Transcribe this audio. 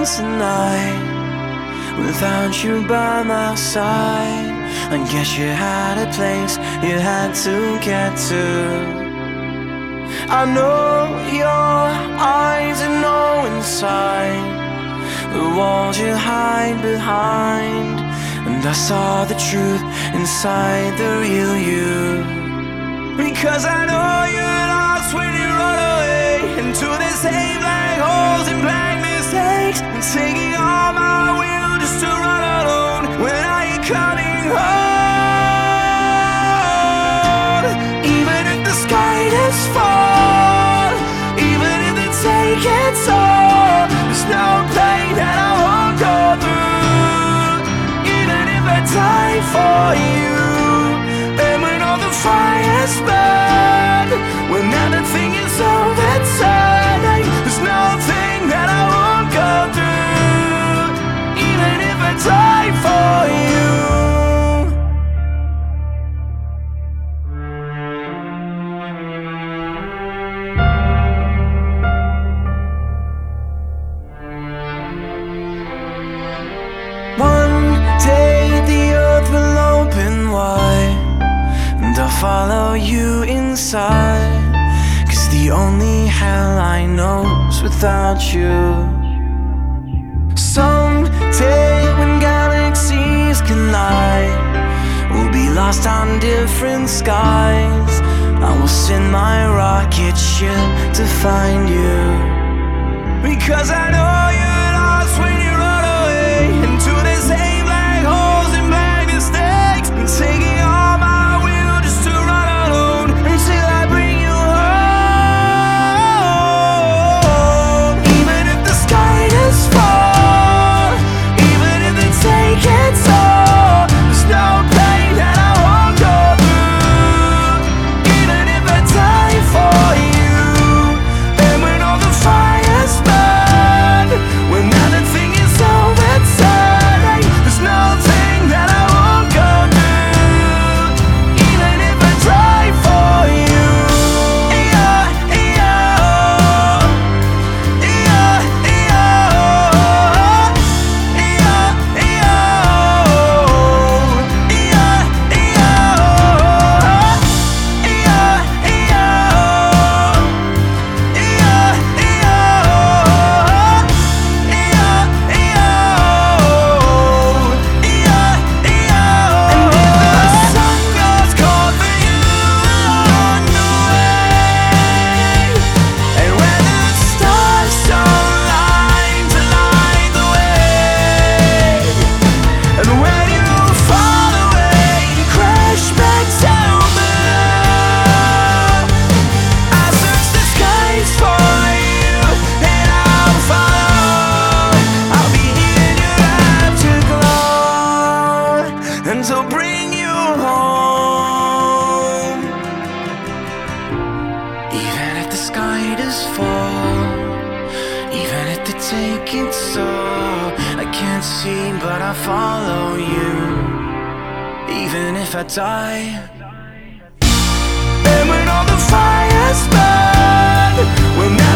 was a night without you by my side. I guess you had a place you had to get to. I know your eyes and know inside the walls you hide behind, and I saw the truth inside the real you. Because I know you're lost when you run away into the same black holes and black mistakes, and taking all my will just to run alone. When are you coming home? Even if the sky does fall, even if they take it all, there's no pain that I won't go through. Even if I die for you, and when all the fires burn, when everything is overturned, there's nothing that I won't go through. Even if I die for you. One day the earth will open wide, and I'll follow you inside, 'cause the only hell I know's without you. Someday when galaxies collide, we'll be lost on different skies. I will send my rocket ship to find you. Because I know you're lost when you run away into the same black holes and black mistakes, and taking all my will just to run alone until I bring you home. Even if the sky does fall, even if they take it all, there's no pain that I won't go through. Even if I die for you, and when all the fires burn, when everything is overturned, there's nothing that I won't go through. Even if I die for you. Yeah, yeah, yeah, yeah, and to bring you home. Even if the sky does fall, even if they take it all, I can't see but I follow you. Even if I die, and when all the fires burn, when